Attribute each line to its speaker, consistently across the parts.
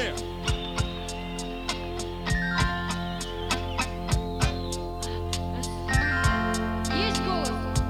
Speaker 1: Поехали!
Speaker 2: Есть голос?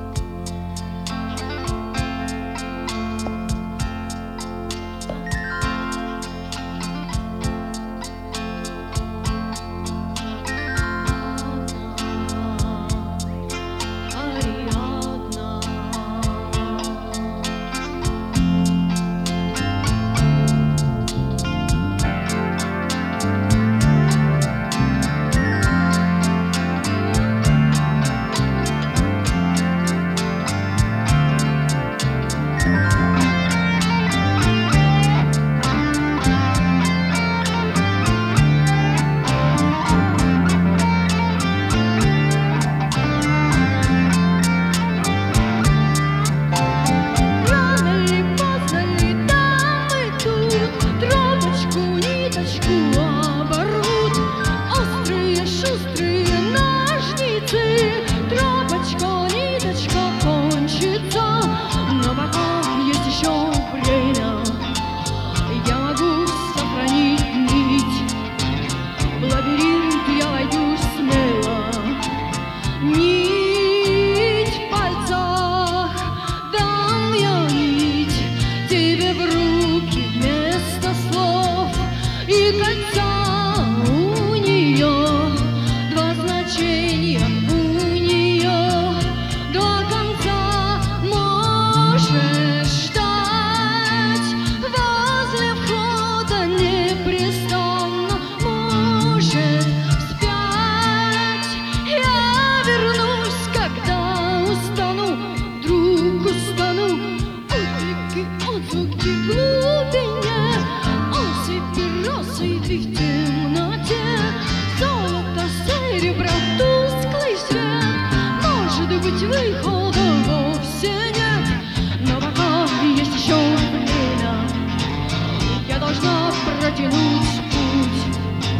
Speaker 3: Протянуть путь,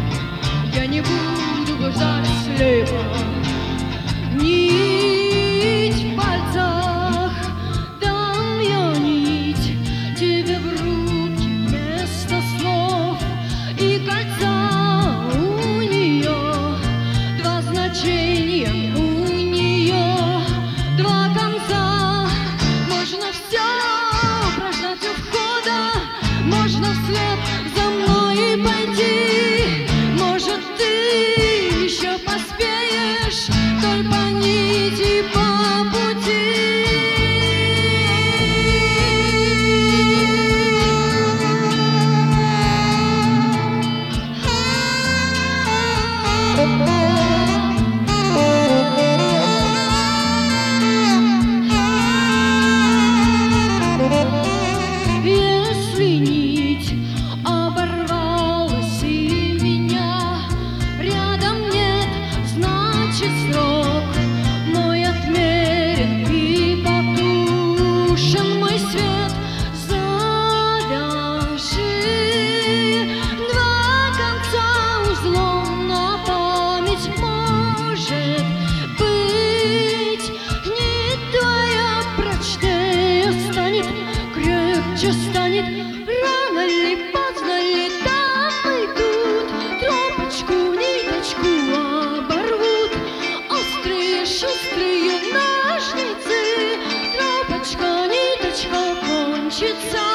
Speaker 3: я не буду блуждать слепо. Нить в пальцах, дам я нить тебе в руки вместо слов. И кольца у нее два значения, у нее два конца. Можно все прождать у входа, можно вслед за мной пойти. Может, ты еще поспеешь вдоль по нити, по пути. Если нить оборвалась и меня рядом нет, значит срок мой отмерен и потушен мой свет. Завяжи два конца узлом на память, может быть, нить твоя прочнее станет, крепче станет. Рано ли, поздно ли, там идут, тропочку, ниточку оборвут. Острые, шустрые ножницы, тропочка, ниточка кончится.